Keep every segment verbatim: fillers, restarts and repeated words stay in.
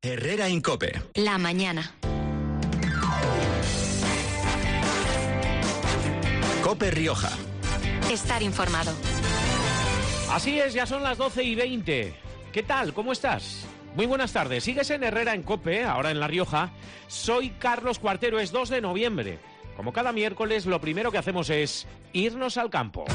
Herrera en COPE. La mañana. COPE Rioja. Estar informado. Así es, ya son las doce y veinte. ¿Qué tal? ¿Cómo estás? Muy buenas tardes. Sigues en Herrera en COPE, ahora en La Rioja. Soy Carlos Cuartero, es dos de noviembre. Como cada miércoles, lo primero que hacemos es irnos al campo.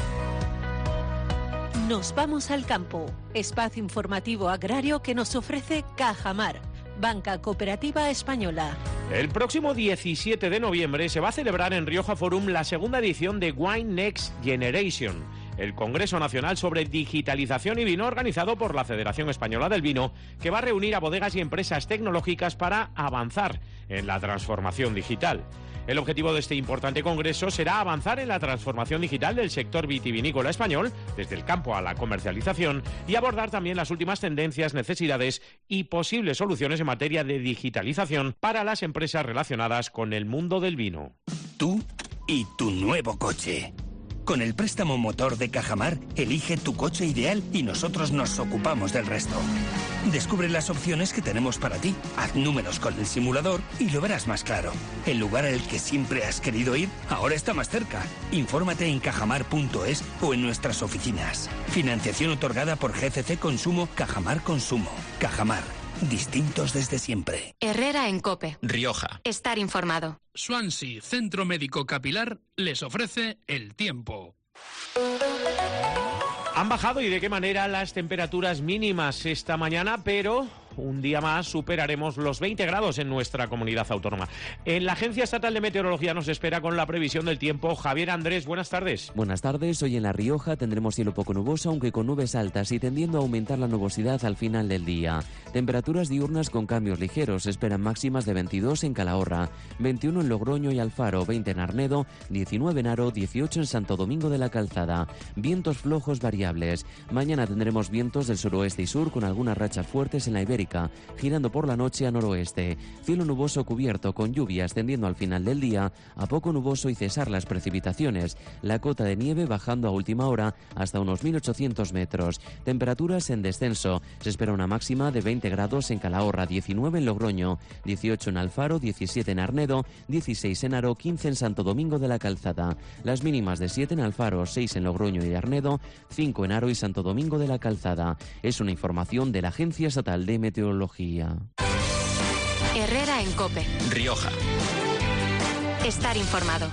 Nos vamos al campo, espacio informativo agrario que nos ofrece Cajamar, Banca Cooperativa Española. El próximo diecisiete de noviembre se va a celebrar en Rioja Forum la segunda edición de Wine Next Generation, el Congreso Nacional sobre Digitalización y Vino organizado por la Federación Española del Vino, que va a reunir a bodegas y empresas tecnológicas para avanzar en la transformación digital. El objetivo de este importante congreso será avanzar en la transformación digital del sector vitivinícola español, desde el campo a la comercialización, y abordar también las últimas tendencias, necesidades y posibles soluciones en materia de digitalización para las empresas relacionadas con el mundo del vino. Tú y tu nuevo coche. Con el préstamo motor de Cajamar, elige tu coche ideal y nosotros nos ocupamos del resto. Descubre las opciones que tenemos para ti. Haz números con el simulador y lo verás más claro. El lugar al que siempre has querido ir ahora está más cerca. Infórmate en cajamar punto es o en nuestras oficinas. Financiación otorgada por G C C Consumo, Cajamar Consumo. Cajamar. Distintos desde siempre. Herrera en COPE. Rioja. Estar informado. Swansea Centro Médico Capilar les ofrece el tiempo. Han bajado y de qué manera las temperaturas mínimas esta mañana, pero un día más superaremos los veinte grados en nuestra comunidad autónoma. En la Agencia Estatal de Meteorología nos espera con la previsión del tiempo Javier Andrés. Buenas tardes. Buenas tardes. Hoy en La Rioja tendremos cielo poco nuboso, aunque con nubes altas y tendiendo a aumentar la nubosidad al final del día. Temperaturas diurnas con cambios ligeros. Se esperan máximas de veintidós en Calahorra, veintiuno en Logroño y Alfaro, veinte en Arnedo, diecinueve en Haro, dieciocho en Santo Domingo de la Calzada. Vientos flojos variables. Mañana tendremos vientos del suroeste y sur con algunas rachas fuertes en la Ibérica, girando por la noche a noroeste. Cielo nuboso cubierto con lluvias tendiendo al final del día a poco nuboso y cesar las precipitaciones. La cota de nieve bajando a última hora hasta unos mil ochocientos metros. Temperaturas en descenso. Se espera una máxima de veinte grados en Calahorra, diecinueve en Logroño, dieciocho en Alfaro, diecisiete en Arnedo, dieciséis en Haro, quince en Santo Domingo de la Calzada. Las mínimas de siete en Alfaro, seis en Logroño y Arnedo, cinco en Haro y Santo Domingo de la Calzada. Es una información de la Agencia Estatal de Meteorología. Herrera en COPE. Rioja. Estar informado.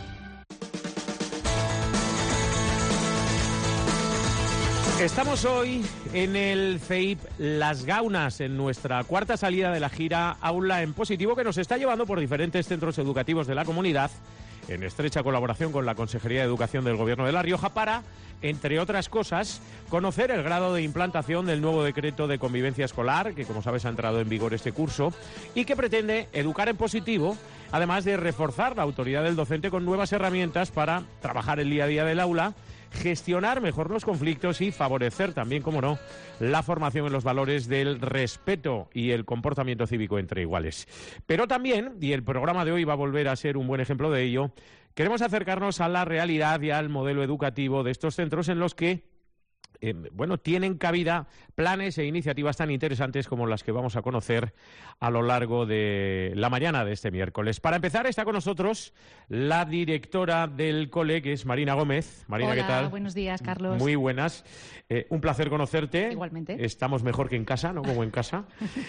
Estamos hoy en el C E I P Las Gaunas, en nuestra cuarta salida de la gira Aula en Positivo, que nos está llevando por diferentes centros educativos de la comunidad, en estrecha colaboración con la Consejería de Educación del Gobierno de La Rioja, para, entre otras cosas, conocer el grado de implantación del nuevo decreto de convivencia escolar, que, como sabes, ha entrado en vigor este curso, y que pretende educar en positivo, además de reforzar la autoridad del docente con nuevas herramientas para trabajar el día a día del aula, gestionar mejor los conflictos y favorecer también, como no, la formación en los valores del respeto y el comportamiento cívico entre iguales. Pero también, y el programa de hoy va a volver a ser un buen ejemplo de ello, queremos acercarnos a la realidad y al modelo educativo de estos centros en los que Eh, bueno, tienen cabida planes e iniciativas tan interesantes como las que vamos a conocer a lo largo de la mañana de este miércoles. Para empezar, está con nosotros la directora del cole, que es Marina Gómez. Marina, Hola, ¿qué tal? Buenos días, Carlos. Muy buenas. Eh, un placer conocerte. Igualmente. Estamos mejor que en casa, ¿no? Como en casa.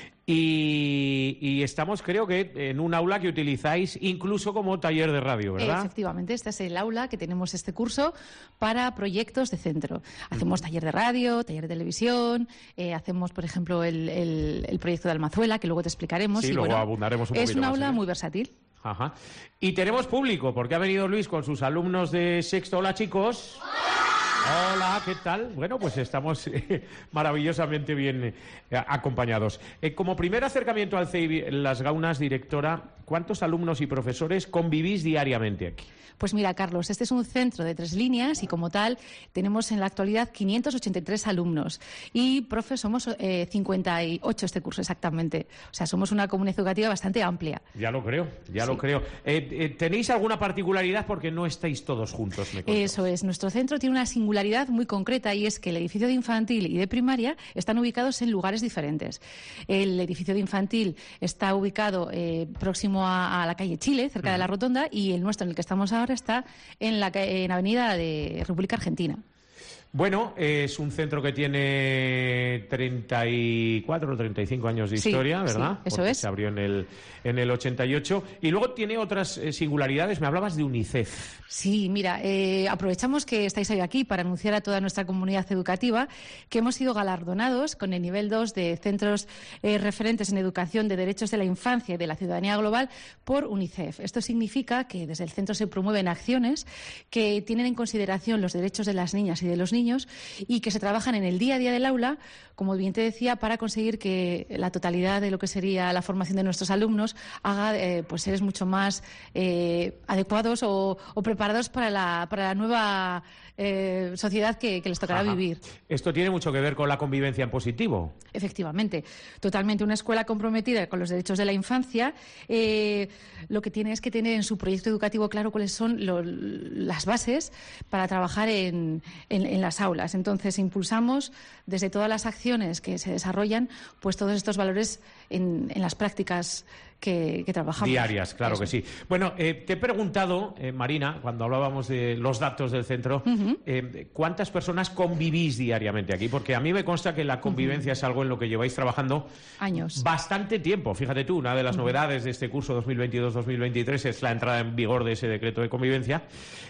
y, y estamos, creo que, en un aula que utilizáis incluso como taller de radio, ¿verdad? Efectivamente, este es el aula que tenemos este curso para proyectos de centro. Hacemos taller de radio, taller de televisión, eh, hacemos, por ejemplo, el, el, el proyecto de Almazuela, que luego te explicaremos. Sí, y, luego bueno, abundaremos un es poquito un más aula en ello. muy versátil. Ajá. Y tenemos público, porque ha venido Luis con sus alumnos de sexto. Hola, chicos. Hola, ¿qué tal? Bueno, pues estamos eh, maravillosamente bien eh, acompañados. Eh, como primer acercamiento al C E I P Las Gaunas, directora, ¿cuántos alumnos y profesores convivís diariamente aquí? Pues mira, Carlos, este es un centro de tres líneas y como tal tenemos en la actualidad quinientos ochenta y tres alumnos y profes somos eh, cincuenta y ocho este curso exactamente. O sea, somos una comunidad educativa bastante amplia. Ya lo creo, ya Sí. lo creo. Eh, eh, ¿Tenéis alguna particularidad porque no estáis todos juntos? Me consta? Eso es, nuestro centro tiene una singularidad singularidad muy concreta, y es que el edificio de infantil y de primaria están ubicados en lugares diferentes. El edificio de infantil está ubicado eh, próximo a, a la calle Chile, cerca uh-huh. de la Rotonda, y el nuestro, en el que estamos ahora, está en la en Avenida de República Argentina. Bueno, es un centro que tiene treinta y cuatro o treinta y cinco años de historia, sí, ¿verdad? Sí, eso Porque es. se abrió en el, en el ochenta y ocho. Y luego tiene otras eh, singularidades. Me hablabas de UNICEF. Sí, mira, eh, aprovechamos que estáis hoy aquí para anunciar a toda nuestra comunidad educativa que hemos sido galardonados con el nivel dos de centros eh, referentes en educación de derechos de la infancia y de la ciudadanía global por UNICEF. Esto significa que desde el centro se promueven acciones que tienen en consideración los derechos de las niñas y de los niños y que se trabajan en el día a día del aula, como bien te decía, para conseguir que la totalidad de lo que sería la formación de nuestros alumnos haga eh, pues seres mucho más eh, adecuados o, o preparados para la, para la nueva eh, sociedad que, que les tocará Ajá. vivir. Esto tiene mucho que ver con la convivencia en positivo. Efectivamente, totalmente. Una escuela comprometida con los derechos de la infancia eh, lo que tiene es que tener en su proyecto educativo claro cuáles son lo, las bases para trabajar en, en, en las aulas. Entonces, impulsamos desde todas las acciones que se desarrollan, pues todos estos valores en, en las prácticas que, que trabajamos. Diarias, claro Eso. que sí. Bueno, eh, te he preguntado, eh, Marina, cuando hablábamos de los datos del centro, uh-huh. eh, ¿cuántas personas convivís diariamente aquí? Porque a mí me consta que la convivencia uh-huh. es algo en lo que lleváis trabajando años. Bastante tiempo. Fíjate tú, una de las uh-huh. novedades de este curso dos mil veintidós dos mil veintitrés es la entrada en vigor de ese decreto de convivencia.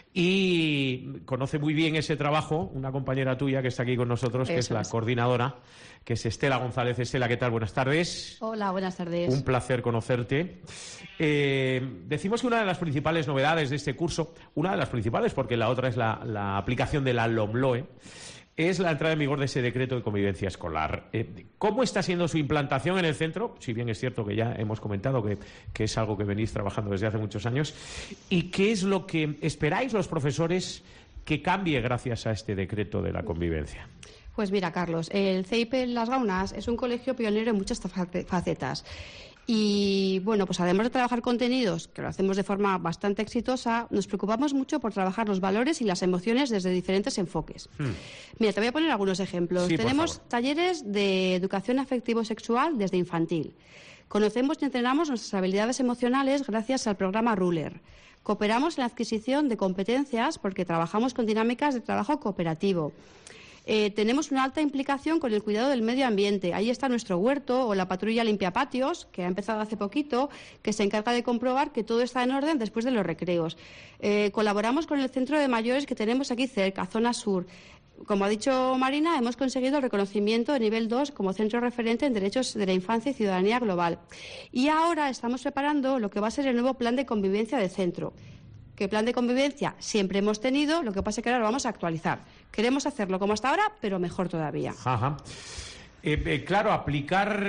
Y conoce muy bien ese trabajo una compañera tuya que está aquí con nosotros, que Eso es la es. coordinadora, que es Estela González. Estela, ¿qué tal? Buenas tardes. Hola, buenas tardes. Un placer conocerte. Eh, decimos que una de las principales novedades de este curso, una de las principales porque la otra es la, la aplicación de la LOMLOE, es la entrada en vigor de ese decreto de convivencia escolar. Eh, ¿Cómo está siendo su implantación en el centro? Si bien es cierto que ya hemos comentado que, que es algo que venís trabajando desde hace muchos años. ¿Y qué es lo que esperáis los profesores que cambie gracias a este decreto de la convivencia? Pues mira, Carlos, el C I P Las Gaunas es un colegio pionero en muchas facetas. Y, bueno, pues además de trabajar contenidos, que lo hacemos de forma bastante exitosa, nos preocupamos mucho por trabajar los valores y las emociones desde diferentes enfoques. Hmm. Mira, te voy a poner algunos ejemplos. Sí, Tenemos talleres de educación afectivo-sexual desde infantil. Conocemos y entrenamos nuestras habilidades emocionales gracias al programa Ruler. Cooperamos en la adquisición de competencias porque trabajamos con dinámicas de trabajo cooperativo. Eh, tenemos una alta implicación con el cuidado del medio ambiente. Ahí está nuestro huerto o la patrulla limpia patios, que ha empezado hace poquito, que se encarga de comprobar que todo está en orden después de los recreos. Eh, colaboramos con el centro de mayores que tenemos aquí cerca, zona sur. Como ha dicho Marina, hemos conseguido el reconocimiento de nivel dos como centro referente en derechos de la infancia y ciudadanía global. Y ahora estamos preparando lo que va a ser el nuevo plan de convivencia del centro. Que plan de convivencia siempre hemos tenido, lo que pasa es que ahora lo vamos a actualizar. Queremos hacerlo como hasta ahora, pero mejor todavía. Ajá. Eh, eh, claro, aplicar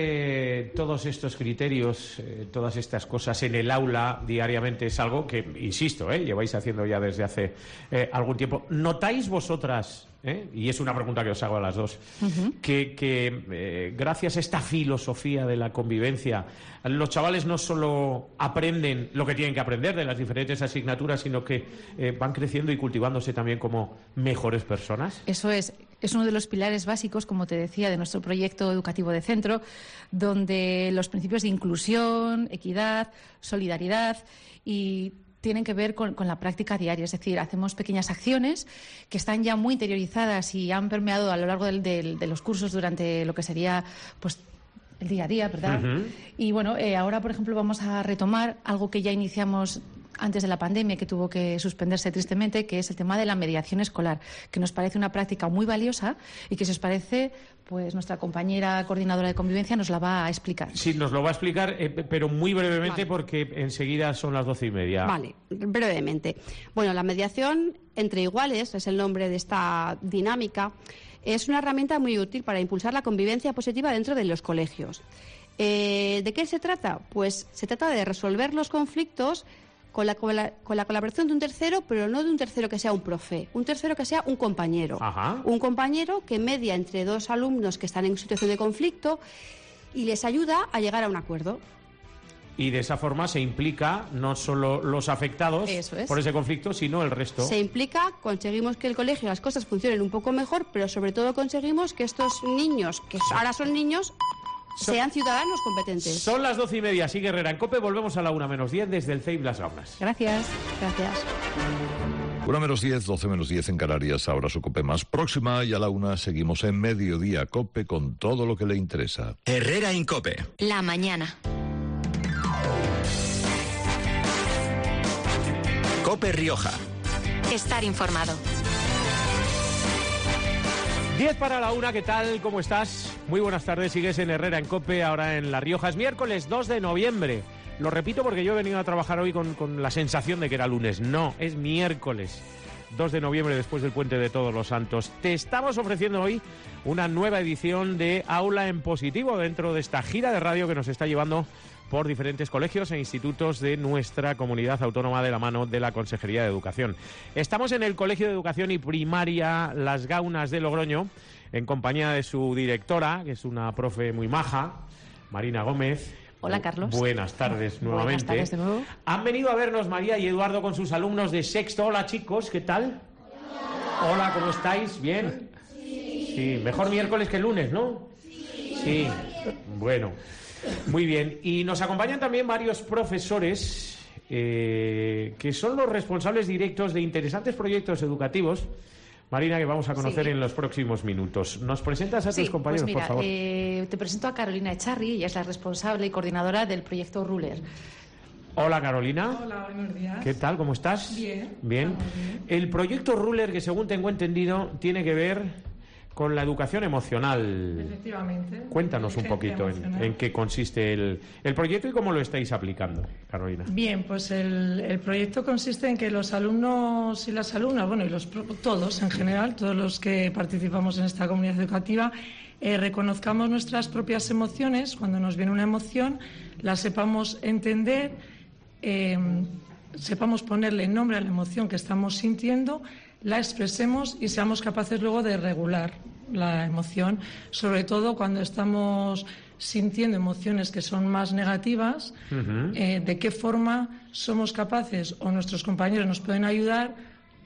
eh, todos estos criterios, eh, todas estas cosas en el aula diariamente es algo que, insisto, eh, lleváis haciendo ya desde hace eh, algún tiempo. ¿Notáis vosotras, eh, y es una pregunta que os hago a las dos, uh-huh. que, que eh, gracias a esta filosofía de la convivencia, los chavales no solo aprenden lo que tienen que aprender de las diferentes asignaturas, sino que eh, van creciendo y cultivándose también como mejores personas? Eso es. Es uno de los pilares básicos, como te decía, de nuestro proyecto educativo de centro, donde los principios de inclusión, equidad, solidaridad y tienen que ver con, con la práctica diaria. Es decir, hacemos pequeñas acciones que están ya muy interiorizadas y han permeado a lo largo del, del, de los cursos durante lo que sería, pues, el día a día, ¿verdad? Uh-huh. Y bueno, eh, ahora, por ejemplo, vamos a retomar algo que ya iniciamos antes de la pandemia, que tuvo que suspenderse tristemente, que es el tema de la mediación escolar, que nos parece una práctica muy valiosa y que, si os parece, pues nuestra compañera coordinadora de convivencia nos la va a explicar. Sí, nos lo va a explicar, eh, pero muy brevemente, vale. Porque enseguida son las doce y media. Vale, brevemente. Bueno, la mediación entre iguales es el nombre de esta dinámica. Es una herramienta muy útil para impulsar la convivencia positiva dentro de los colegios. Eh, ¿De qué se trata? Pues se trata de resolver los conflictos Con la, con, la, con la colaboración de un tercero, pero no de un tercero que sea un profe, un tercero que sea un compañero. Ajá. Un compañero que media entre dos alumnos que están en situación de conflicto y les ayuda a llegar a un acuerdo. Y de esa forma se implica no solo los afectados Eso es. por ese conflicto, sino el resto. Se implica, conseguimos que el colegio las cosas funcionen un poco mejor, pero sobre todo conseguimos que estos niños, que ahora son niños, sean ciudadanos competentes. Son las doce y media, sigue Herrera en COPE, volvemos a la una menos diez desde el C E I P Las Gaunas. Gracias, gracias. una menos diez, doce menos diez en Canarias, ahora su COPE más próxima y a la una seguimos en Mediodía COPE con todo lo que le interesa. Herrera en COPE. La mañana. COPE Rioja. Estar informado. diez para la una, ¿qué tal? ¿Cómo estás? Muy buenas tardes, sigues en Herrera en COPE, ahora en La Rioja. Es miércoles dos de noviembre. Lo repito porque yo he venido a trabajar hoy con, con la sensación de que era lunes. No, es miércoles dos de noviembre, después del Puente de Todos los Santos. Te estamos ofreciendo hoy una nueva edición de Aula en Positivo dentro de esta gira de radio que nos está llevando por diferentes colegios e institutos de nuestra comunidad autónoma de la mano de la Consejería de Educación. Estamos en el Colegio de Educación y Primaria Las Gaunas de Logroño, en compañía de su directora, que es una profe muy maja, Marina Gómez. Hola, Carlos. Buenas tardes nuevamente. Buenas tardes de nuevo. Han venido a vernos María y Eduardo con sus alumnos de sexto. Hola, chicos, ¿qué tal? Hola, Hola ¿cómo estáis? ¿Bien? Sí. Sí, mejor miércoles que lunes, ¿no? Sí. Sí. Bueno, muy bien. Y nos acompañan también varios profesores eh, que son los responsables directos de interesantes proyectos educativos, Marina, que vamos a conocer sí. en los próximos minutos. ¿Nos presentas a tus sí, compañeros, pues mira, por favor? Eh, te presento a Carolina Echarri, ella es la responsable y coordinadora del proyecto Ruler. Hola, Carolina. Hola, buenos días. ¿Qué tal? ¿Cómo estás? Bien. Bien. bien. El proyecto Ruler, que según tengo entendido, tiene que ver con la educación emocional. Efectivamente. Cuéntanos un poquito en, en qué consiste el, el proyecto y cómo lo estáis aplicando, Carolina. Bien, pues el, el proyecto consiste en que los alumnos y las alumnas, bueno, y los todos en general, todos los que participamos en esta comunidad educativa, eh, reconozcamos nuestras propias emociones. Cuando nos viene una emoción, la sepamos entender, eh, sepamos ponerle nombre a la emoción que estamos sintiendo, la expresemos y seamos capaces luego de regular la emoción, sobre todo cuando estamos sintiendo emociones que son más negativas, uh-huh. eh, de qué forma somos capaces o nuestros compañeros nos pueden ayudar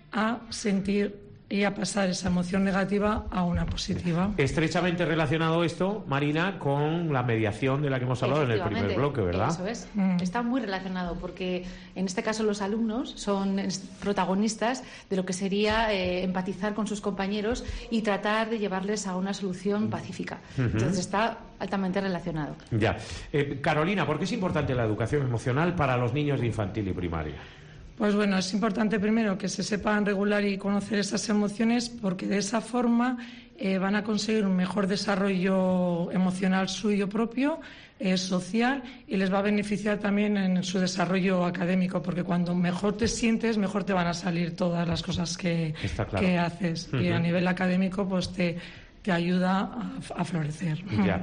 a sentir y a pasar esa emoción negativa a una positiva. Estrechamente relacionado esto, Marina, con la mediación de la que hemos hablado en el primer bloque, ¿verdad? Eso es. Mm. Está muy relacionado porque en este caso los alumnos son protagonistas de lo que sería eh, empatizar con sus compañeros y tratar de llevarles a una solución pacífica. Uh-huh. Entonces está altamente relacionado. Ya. Eh, Carolina, ¿por qué es importante la educación emocional para los niños de infantil y primaria? Pues bueno, es importante primero que se sepan regular y conocer esas emociones porque de esa forma eh, van a conseguir un mejor desarrollo emocional suyo propio, eh, social, y les va a beneficiar también en su desarrollo académico porque cuando mejor te sientes, mejor te van a salir todas las cosas que, claro. que haces. Uh-huh. Y a nivel académico pues te, te ayuda a, a florecer. Ya.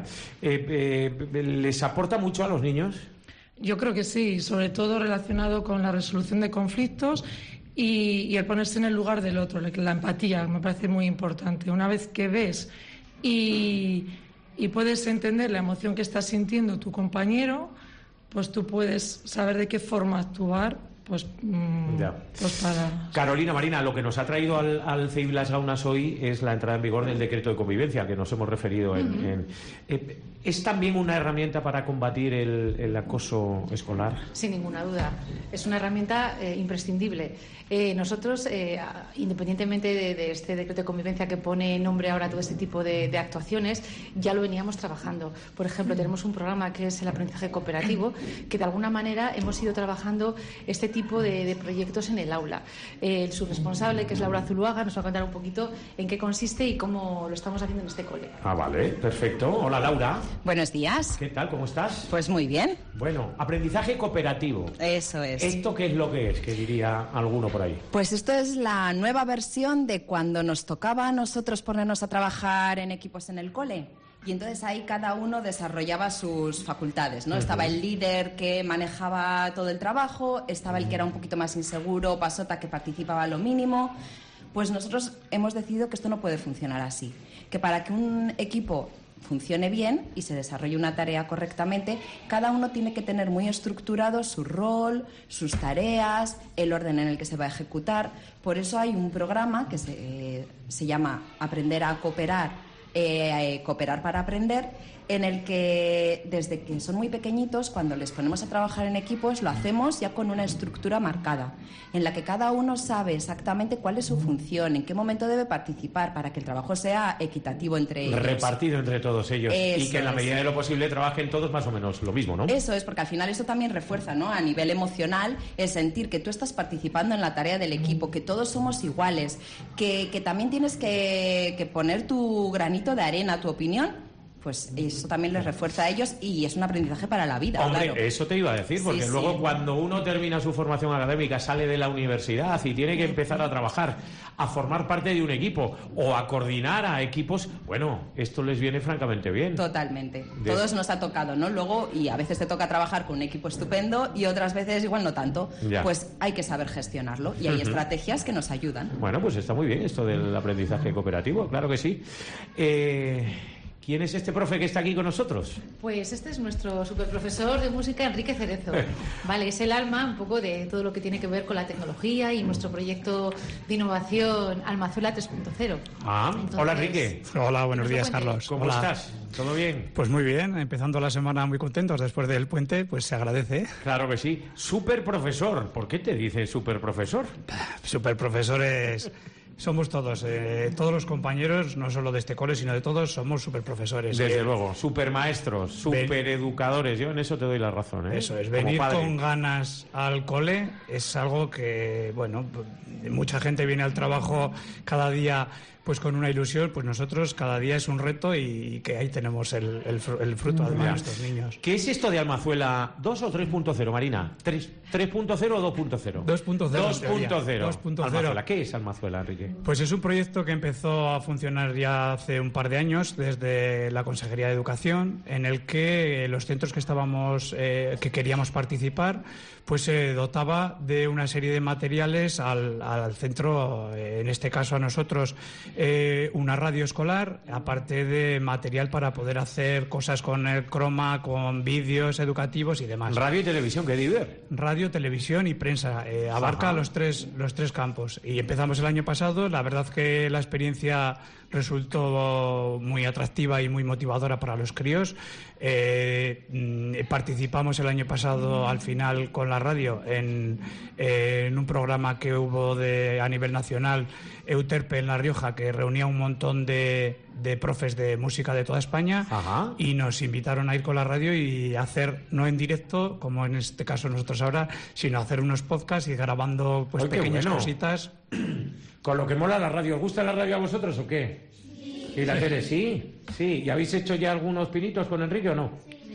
Eh, eh, ¿Les aporta mucho a los niños? Yo creo que sí, sobre todo relacionado con la resolución de conflictos y, y el ponerse en el lugar del otro, la empatía me parece muy importante. Una vez que ves y, y puedes entender la emoción que está sintiendo tu compañero, pues tú puedes saber de qué forma actuar. Pues, mmm, pues para... Carolina, Marina, lo que nos ha traído al, al C E I P Las Gaunas hoy es la entrada en vigor del decreto de convivencia, al que nos hemos referido. En, uh-huh. en, eh, ¿Es también una herramienta para combatir el, el acoso escolar? Sin ninguna duda. Es una herramienta eh, imprescindible. Eh, nosotros, eh, independientemente de, de este decreto de convivencia que pone nombre ahora a todo este tipo de, de actuaciones, ya lo veníamos trabajando. Por ejemplo, uh-huh. tenemos un programa que es el aprendizaje cooperativo, que de alguna manera hemos ido trabajando este tipo de, de proyectos en el aula. Eh, su responsable, que es Laura Zuluaga, nos va a contar un poquito en qué consiste y cómo lo estamos haciendo en este cole. Ah, vale, perfecto. Hola, Laura. Buenos días. ¿Qué tal? ¿Cómo estás? Pues muy bien. Bueno, aprendizaje cooperativo. Eso es. ¿Esto qué es lo que es? Que diría alguno por ahí. Pues esto es la nueva versión de cuando nos tocaba a nosotros ponernos a trabajar en equipos en el cole. Y entonces ahí cada uno desarrollaba sus facultades, ¿no? Uh-huh. Estaba el líder que manejaba todo el trabajo, estaba el que era un poquito más inseguro, pasota, que participaba a lo mínimo. Pues nosotros hemos decidido que esto no puede funcionar así. Que para que un equipo funcione bien y se desarrolle una tarea correctamente, cada uno tiene que tener muy estructurado su rol, sus tareas, el orden en el que se va a ejecutar. Por eso hay un programa que se, eh, se llama Aprender a Cooperar, eh, eh, Cooperar para Aprender, en el que desde que son muy pequeñitos, cuando les ponemos a trabajar en equipos, lo hacemos ya con una estructura marcada, en la que cada uno sabe exactamente cuál es su función, en qué momento debe participar, para que el trabajo sea equitativo entre ellos. Repartido entre todos ellos. Eso y que en la es. medida de lo posible trabajen todos más o menos lo mismo, ¿no? Eso es, porque al final eso también refuerza, ¿no?, a nivel emocional, el sentir que tú estás participando en la tarea del equipo, que todos somos iguales, que, que también tienes que, que poner tu granito de arena, tu opinión. Pues eso también les refuerza a ellos y es un aprendizaje para la vida. Hombre, claro. eso te iba a decir, porque Sí, luego sí. cuando uno termina su formación académica, sale de la universidad y tiene que empezar a trabajar, a formar parte de un equipo o a coordinar a equipos, bueno, esto les viene francamente bien. Totalmente. De- Todos nos ha tocado, ¿no? Luego, y a veces te toca trabajar con un equipo estupendo y otras veces igual no tanto. Ya. Pues hay que saber gestionarlo y hay Ujú. estrategias que nos ayudan. Bueno, pues está muy bien esto del aprendizaje cooperativo, claro que sí. Eh, ¿Quién es este profe que está aquí con nosotros? Pues este es nuestro superprofesor de música, Enrique Cerezo. Vale, es el alma un poco de todo lo que tiene que ver con la tecnología y nuestro proyecto de innovación Almazuela tres punto cero. Ah, Entonces- hola Enrique. Hola, buenos nos lo días, cuente. Carlos. ¿Cómo Hola. estás? ¿Todo bien? Pues muy bien, empezando la semana muy contentos después del puente, pues se agradece. Claro que sí. Superprofesor. ¿Por qué te dice superprofesor? Superprofesores somos todos, eh, todos los compañeros, no solo de este cole, sino de todos, somos superprofesores. Desde Eh, luego, supermaestros, supereducadores. Yo en eso te doy la razón, ¿eh? Eso es, Como venir padre. con ganas al cole es algo que, bueno, p- mucha gente viene al trabajo cada día pues con una ilusión, pues nosotros cada día es un reto y, y que ahí tenemos el, el fru- el fruto además Ya. de nuestros niños. ¿Qué es esto de Almazuela dos o tres punto cero, Marina? ¿tres punto cero o dos punto cero? dos punto cero. dos punto cero. dos punto cero. Almazuela. ¿Qué es Almazuela, Enrique? Pues es un proyecto que empezó a funcionar ya hace un par de años desde la Consejería de Educación, en el que los centros que estábamos, eh, que queríamos participar, pues se dotaba de una serie de materiales al, al centro, eh, en este caso a nosotros, eh, una radio escolar, aparte de material para poder hacer cosas con el croma, con vídeos educativos y demás. Radio y televisión, qué diver. Radio, televisión y prensa. Eh, abarca los tres, los tres campos. Y empezamos el año pasado. La verdad que la experiencia resultó muy atractiva y muy motivadora para los críos. Eh, mm, participamos el año pasado al final con la radio en, eh, en un programa que hubo de, a nivel nacional, Euterpe en La Rioja, que reunía un montón de, de profes de música de toda España. Ajá. Y nos invitaron a ir con la radio y hacer, no en directo, como en este caso nosotros ahora, sino hacer unos podcasts y grabando pues Ay, qué pequeñas bueno. cositas. Con lo que mola la radio. ¿Os gusta la radio a vosotros o qué? ¿Y la tele? Sí. Sí. ¿Y habéis hecho ya algunos pinitos con Enrique o no?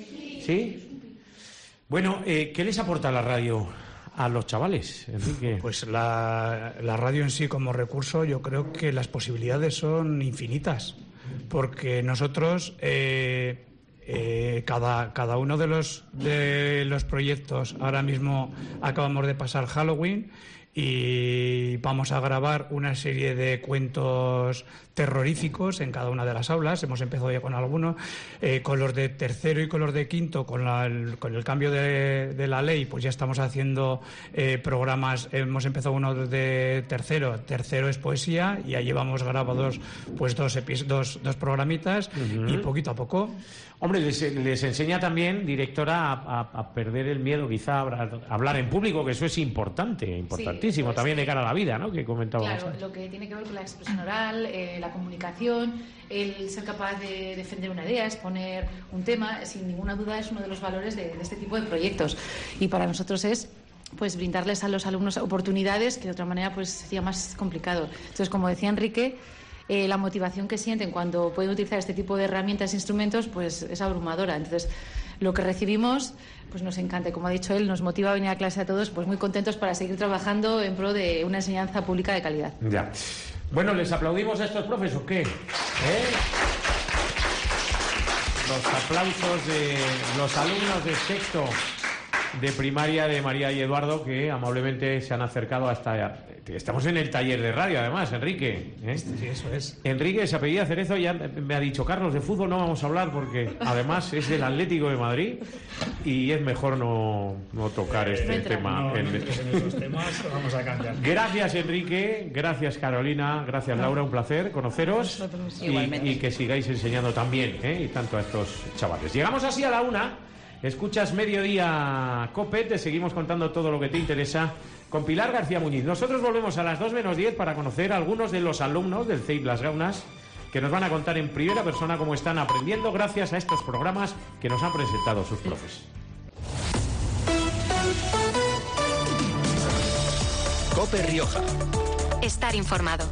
¿Sí? Bueno, eh, ¿qué les aporta la radio a los chavales, Enrique? Pues la, la radio en sí como recurso, yo creo que las posibilidades son infinitas, porque nosotros eh, eh, cada, cada uno de los, de los proyectos, ahora mismo acabamos de pasar Halloween y vamos a grabar una serie de cuentos terroríficos en cada una de las aulas. Hemos empezado ya con algunos, eh, con los de tercero y con los de quinto, con, la, el, con el cambio de, de la ley, pues ya estamos haciendo eh, programas. Hemos empezado uno de tercero, tercero es poesía, y ahí llevamos grabados pues dos, epi- dos, dos programitas. Uh-huh. Y poquito a poco. Hombre, les, les enseña también, directora, a, a, a perder el miedo quizá a hablar, a hablar en público, que eso es importante, importantísimo, sí, pues, también de cara a la vida, ¿no?, que comentábamos. Claro, lo que tiene que ver con la expresión oral, eh, la comunicación, el ser capaz de defender una idea, exponer un tema, sin ninguna duda es uno de los valores de, de este tipo de proyectos. Y para nosotros es pues brindarles a los alumnos oportunidades que de otra manera pues sería más complicado. Entonces, como decía Enrique, Eh, la motivación que sienten cuando pueden utilizar este tipo de herramientas e instrumentos pues es abrumadora. Entonces, lo que recibimos pues nos encanta. Como ha dicho él, nos motiva a venir a clase a todos pues muy contentos para seguir trabajando en pro de una enseñanza pública de calidad. Ya. Bueno, ¿les aplaudimos a estos profes o qué? ¿Eh? Los aplausos de los alumnos de sexto de primaria de María y Eduardo, que amablemente se han acercado hasta Estamos en el taller de radio, además, Enrique. ¿eh? Sí, eso es. Enrique se apellida Cerezo, ya me ha dicho, Carlos, de fútbol no vamos a hablar porque además es del Atlético de Madrid y es mejor no, no tocar este no tema. No, en... no entres en esos temas, vamos a cambiar. Gracias, Enrique. Gracias, Carolina. Gracias, Laura. Un placer conoceros y, y que sigáis enseñando también, ¿eh? y tanto a estos chavales. Llegamos así a la una. Escuchas Mediodía Cope, te seguimos contando todo lo que te interesa con Pilar García Muñiz. Nosotros volvemos a las dos menos diez para conocer a algunos de los alumnos del C E I P Las Gaunas que nos van a contar en primera persona cómo están aprendiendo gracias a estos programas que nos han presentado sus profes. Cope Rioja. Estar informado.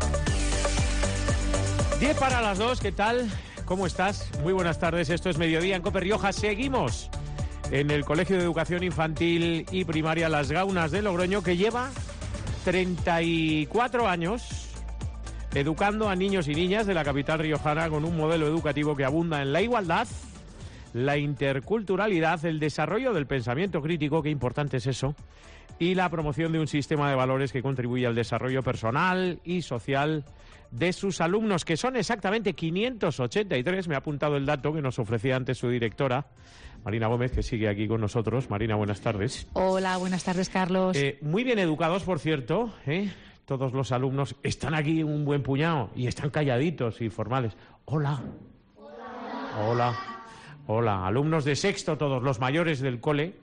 diez para las dos, ¿qué tal? ¿Cómo estás? Muy buenas tardes, esto es Mediodía en Cope Rioja. Seguimos en el Colegio de Educación Infantil y Primaria Las Gaunas de Logroño, que lleva treinta y cuatro años educando a niños y niñas de la capital riojana con un modelo educativo que abunda en la igualdad, la interculturalidad, el desarrollo del pensamiento crítico, qué importante es eso, y la promoción de un sistema de valores que contribuye al desarrollo personal y social de sus alumnos, que son exactamente quinientos ochenta y tres. Me ha apuntado el dato que nos ofrecía antes su directora, Marina Gómez, que sigue aquí con nosotros. Marina, buenas tardes. Hola, buenas tardes, Carlos. Eh, muy bien educados, por cierto, ¿eh? Todos los alumnos están aquí un buen puñado y están calladitos y formales. Hola. Hola. Hola. Hola. Alumnos de sexto, todos los mayores del cole.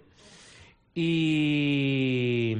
Y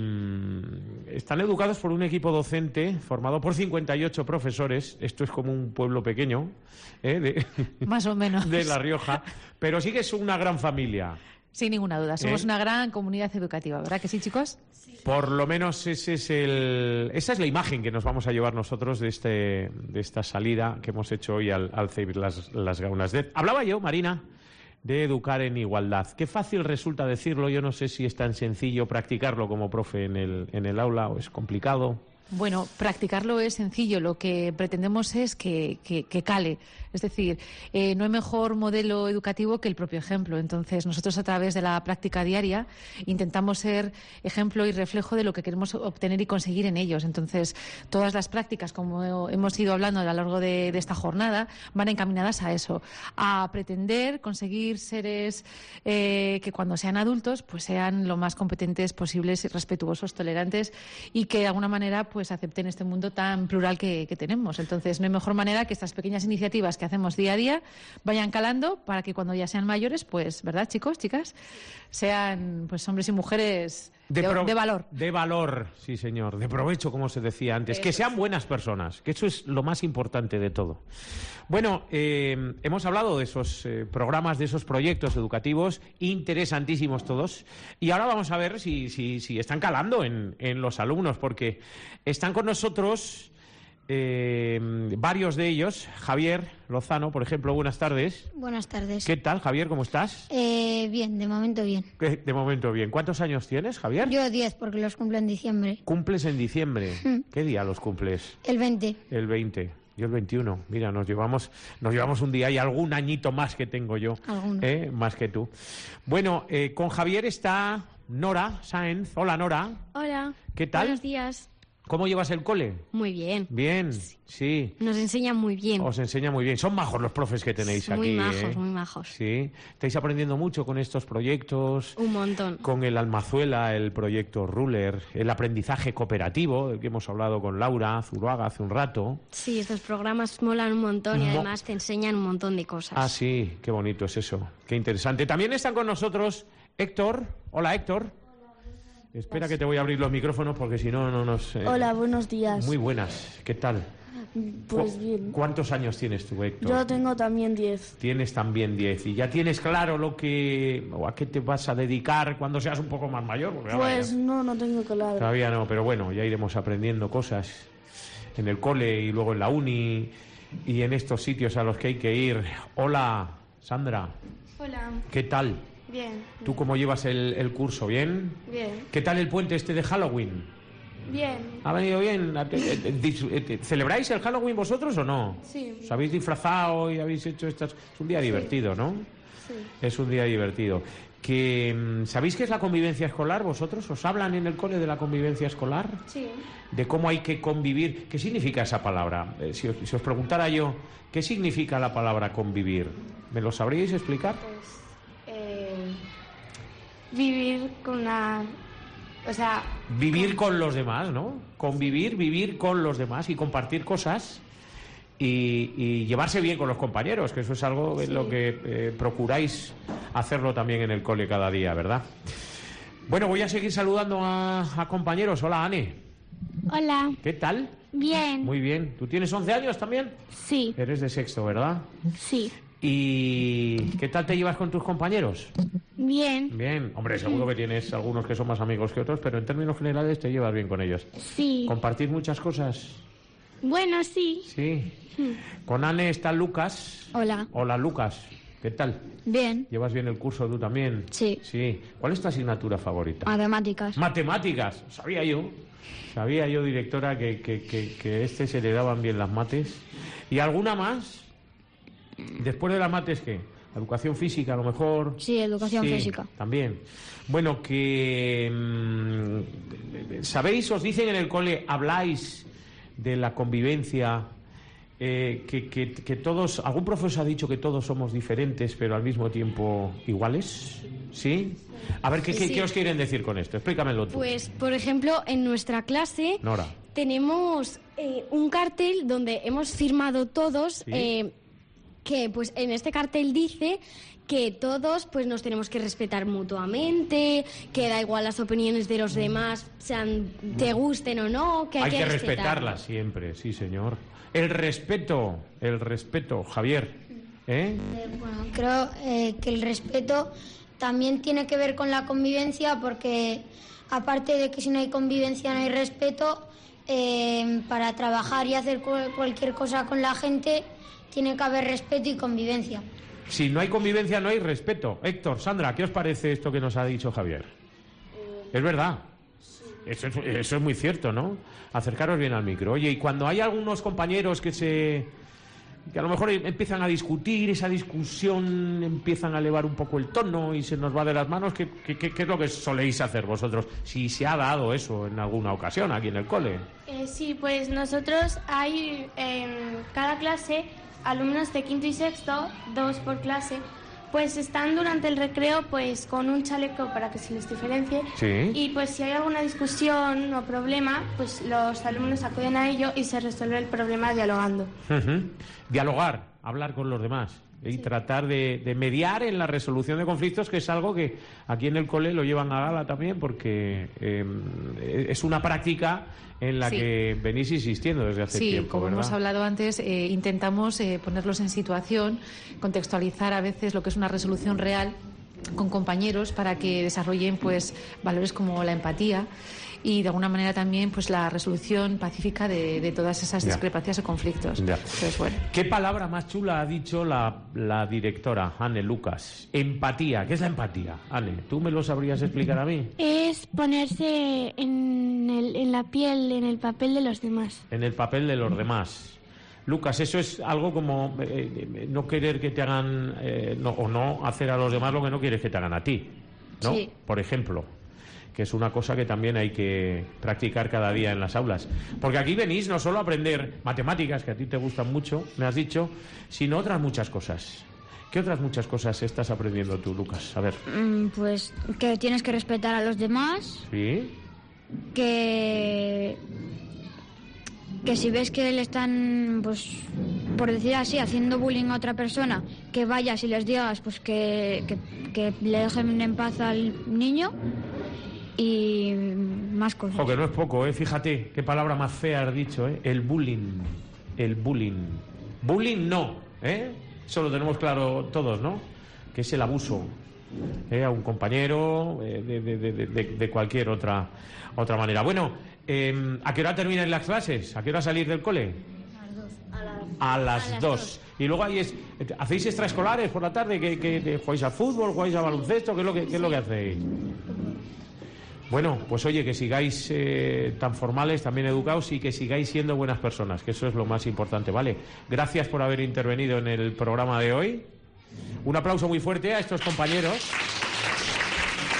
están educados por un equipo docente formado por cincuenta y ocho profesores. Esto es como un pueblo pequeño, ¿eh? de, más o menos, de La Rioja, pero sí que es una gran familia. Sin ninguna duda, somos ¿Eh? una gran comunidad educativa, ¿verdad que sí, chicos? Sí. Por lo menos ese es el, esa es la imagen que nos vamos a llevar nosotros de, este, de esta salida que hemos hecho hoy al, al C E I P Las, Las Gaunas. De, hablaba yo, Marina, de educar en igualdad. Qué fácil resulta decirlo, yo no sé si es tan sencillo practicarlo como profe en el, en el aula o es complicado. Bueno, practicarlo es sencillo, lo que pretendemos es que, que, que cale. Es decir, eh, no hay mejor modelo educativo que el propio ejemplo. Entonces, nosotros a través de la práctica diaria intentamos ser ejemplo y reflejo de lo que queremos obtener y conseguir en ellos. Entonces, todas las prácticas, como hemos ido hablando a lo largo de, de esta jornada, van encaminadas a eso, a pretender conseguir seres eh, que cuando sean adultos pues sean lo más competentes posibles, respetuosos, tolerantes y que de alguna manera pues acepten este mundo tan plural que, que tenemos. Entonces, no hay mejor manera que estas pequeñas iniciativas que hacemos día a día vayan calando para que cuando ya sean mayores, pues, ¿verdad, chicos, chicas? Sean, pues, hombres y mujeres de, de, de valor. De valor, sí, señor. De provecho, como se decía antes. Eso. Que sean buenas personas, que eso es lo más importante de todo. Bueno, eh, hemos hablado de esos eh, programas, de esos proyectos educativos, interesantísimos todos, y ahora vamos a ver si, si, si están calando en, en los alumnos, porque están con nosotros eh, varios de ellos. Javier Lozano, por ejemplo, buenas tardes. Buenas tardes. ¿Qué tal, Javier? ¿Cómo estás? Eh, bien, de momento bien. De momento bien. ¿Cuántos años tienes, Javier? Yo diez, porque los cumplo en diciembre. ¿Cumples en diciembre? Mm. ¿Qué día los cumples? El veinte. El veinte. Yo el veintiuno. Mira, nos llevamos nos llevamos un día y algún añito más que tengo yo. Alguno. ¿Eh? Más que tú. Bueno, eh, con Javier está Nora Sáenz. Hola, Nora. Hola. ¿Qué tal? Buenos días. ¿Cómo llevas el cole? Muy bien. Bien, sí. Nos enseñan muy bien. Os enseña muy bien. Son majos los profes que tenéis muy aquí. Muy majos, ¿eh? muy majos. Sí. ¿Estáis aprendiendo mucho con estos proyectos? Un montón. Con el Almazuela, el proyecto Ruler, el aprendizaje cooperativo, del que hemos hablado con Laura Zuruaga hace un rato. Sí, estos programas molan un montón y Mo además te enseñan un montón de cosas. Ah, sí, qué bonito es eso. Qué interesante. También están con nosotros Héctor. Hola, Héctor. Espera que te voy a abrir los micrófonos porque si no, no nos... Eh... Hola, buenos días. Muy buenas, ¿qué tal? Pues ¿Cu bien. ¿Cuántos años tienes tú, Héctor? Yo tengo también diez. Tienes también diez. ¿Y ya tienes claro lo que... o a qué te vas a dedicar cuando seas un poco más mayor? Porque pues no, no tengo claro. Todavía no, pero bueno, ya iremos aprendiendo cosas en el cole y luego en la uni y en estos sitios a los que hay que ir. Hola, Sandra. Hola. ¿Qué tal? Bien. ¿Tú cómo llevas el, el curso? ¿Bien? Bien. ¿Qué tal el puente este de Halloween? Bien. ¿Ha venido bien? ¿Celebráis el Halloween vosotros o no? Sí. ¿Os habéis disfrazado y habéis hecho estas...? Es un día sí. divertido, ¿no? Sí. Es un día divertido. que ¿sabéis qué es la convivencia escolar vosotros? ¿Os hablan en el cole de la convivencia escolar? Sí. De cómo hay que convivir. ¿Qué significa esa palabra? Eh, si, os, si os preguntara yo, ¿qué significa la palabra convivir? ¿Me lo sabríais explicar? Pues eh, vivir con la... O sea... Vivir con los demás, ¿no? Convivir, vivir con los demás y compartir cosas y, y llevarse bien con los compañeros, que eso es algo en lo que eh, procuráis hacerlo también en el cole cada día, ¿verdad? Bueno, voy a seguir saludando a, a compañeros. Hola, Ane. Hola. ¿Qué tal? Bien. Muy bien. ¿Tú tienes once años también? Sí. Eres de sexto, ¿verdad? Sí. ¿Y qué tal te llevas con tus compañeros? Bien. Bien. Hombre, seguro que tienes algunos que son más amigos que otros, pero en términos generales te llevas bien con ellos. Sí. ¿Compartís muchas cosas? Bueno, sí. Sí. Con Ane está Lucas. Hola. Hola, Lucas. ¿Qué tal? Bien. ¿Llevas bien el curso tú también? Sí. Sí. ¿Cuál es tu asignatura favorita? Matemáticas. Matemáticas. Sabía yo. Sabía yo, directora, que, que, que, que este se le daban bien las mates. ¿Y alguna más? Después de las mates, ¿qué? Educación física, a lo mejor. Sí, educación Sí, física. También. Bueno, que... mmm, ¿sabéis? Os dicen en el cole, habláis de la convivencia, eh, que, que, que todos... ¿Algún profesor ha dicho que todos somos diferentes, pero al mismo tiempo iguales? ¿Sí? A ver, ¿qué, qué, Sí. ¿qué os quieren decir con esto? Explícamelo tú. Pues, por ejemplo, en nuestra clase Nora. tenemos eh, un cartel donde hemos firmado todos, Sí. eh, que pues en este cartel dice que todos pues nos tenemos que respetar mutuamente, que da igual las opiniones de los demás, sean te gusten o no, que hay, Hay que respetarlas. respetarlas siempre, sí, señor. El respeto, el respeto, Javier. ¿Eh? Eh, bueno, creo eh, que el respeto también tiene que ver con la convivencia, porque aparte de que si no hay convivencia no hay respeto, eh, para trabajar y hacer cual- cualquier cosa con la gente tiene que haber respeto y convivencia. Si no hay convivencia, no hay respeto. Héctor, Sandra, ¿qué os parece esto que nos ha dicho Javier? Es verdad. Eso es, eso es muy cierto, ¿no? Acercaros bien al micro. Oye, y cuando hay algunos compañeros que se... que a lo mejor empiezan a discutir, esa discusión empiezan a elevar un poco el tono y se nos va de las manos, ¿qué, qué, qué- qué es lo que soléis hacer vosotros? Si se ha dado eso en alguna ocasión aquí en el cole. Eh, sí, pues nosotros hay en cada clase alumnos de quinto y sexto, dos por clase, pues están durante el recreo pues con un chaleco para que se les diferencie. Sí. Y pues si hay alguna discusión o problema, pues los alumnos acuden a ello y se resuelve el problema dialogando. Ujú. Dialogar, hablar con los demás y tratar de, de mediar en la resolución de conflictos, que es algo que aquí en el cole lo llevan a gala también, porque eh, es una práctica en la Sí. que venís insistiendo desde hace Sí, tiempo, como ¿verdad? hemos hablado antes, eh, intentamos eh, ponerlos en situación, contextualizar a veces lo que es una resolución real con compañeros para que desarrollen pues valores como la empatía y de alguna manera también pues la resolución pacífica de, de todas esas Ya. discrepancias o conflictos. Ya. Entonces, bueno. ¿Qué palabra más chula ha dicho la, la directora, Anne Lucas? Empatía. ¿Qué es la empatía? Anne, ¿tú me lo sabrías explicar a mí? Es ponerse en, el- en la piel, en el papel de los demás. En el papel de los demás. Lucas, eso es algo como eh, eh, no querer que te hagan, eh, no, o no hacer a los demás lo que no quieres que te hagan a ti, ¿no? Sí. Por ejemplo, que es una cosa que también hay que practicar cada día en las aulas. Porque aquí venís no solo a aprender matemáticas, que a ti te gustan mucho, me has dicho, sino otras muchas cosas. ¿Qué otras muchas cosas estás aprendiendo tú, Lucas? A ver. Mm, Pues que tienes que respetar a los demás, ¿Sí? que que si ves que le están, pues, por decir así, haciendo bullying a otra persona, que vayas y les digas, pues, que, que, que le dejen en paz al niño y más cosas. Jo, que no es poco, ¿eh? Fíjate qué palabra más fea has dicho, ¿eh? El bullying. El bullying. Bullying no, ¿eh? Eso lo tenemos claro todos, ¿no? Que es el abuso, ¿eh? A un compañero, eh, de, de, de, de, de cualquier otra, otra manera. Bueno, eh, ¿a qué hora terminan las clases? ¿A qué hora salir del cole? A las dos. Y luego ahí es, ¿hacéis extraescolares por la tarde? ¿Que, que, que jugáis a fútbol, jugáis a baloncesto? ¿Qué es lo que, qué es lo que hacéis? Bueno, pues oye, que sigáis eh, tan formales, también educados, y que sigáis siendo buenas personas, que eso es lo más importante, ¿vale? Gracias por haber intervenido en el programa de hoy. Un aplauso muy fuerte a estos compañeros.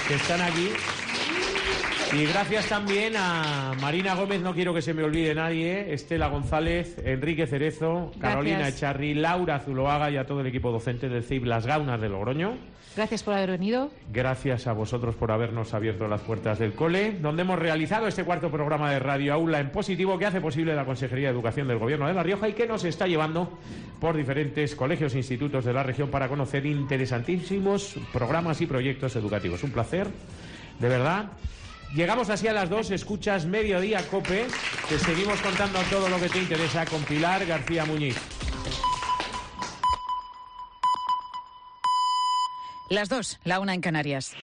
que están aquí. Y gracias también a Marina Gómez, no quiero que se me olvide nadie, Estela González, Enrique Cerezo, Gracias. Carolina Echarri, Laura Zuloaga y a todo el equipo docente del C I B Las Gaunas de Logroño. Gracias por haber venido. Gracias a vosotros por habernos abierto las puertas del cole, donde hemos realizado este cuarto programa de Radio Aula en Positivo que hace posible la Consejería de Educación del Gobierno de La Rioja y que nos está llevando por diferentes colegios e institutos de la región para conocer interesantísimos programas y proyectos educativos. Un placer, de verdad. Llegamos así a las dos, escuchas Mediodía COPE, te seguimos contando todo lo que te interesa con Pilar García Muñiz. Las dos, la una en Canarias.